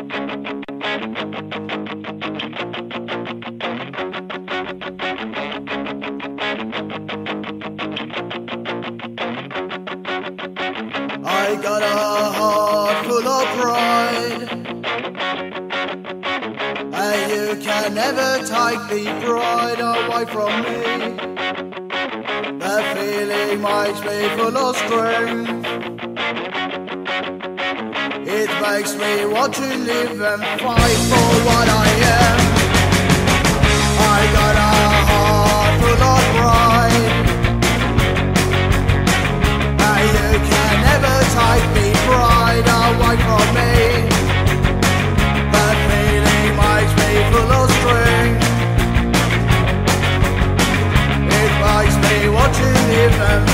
I got a heart full of pride, and you can never take the pride away from me. That feeling makes me full of strength. It makes me want to live and fight for what I am. I got a heart full of pride, and you can never take the pride away from me. That feeling makes me full of strength. It makes me want to live and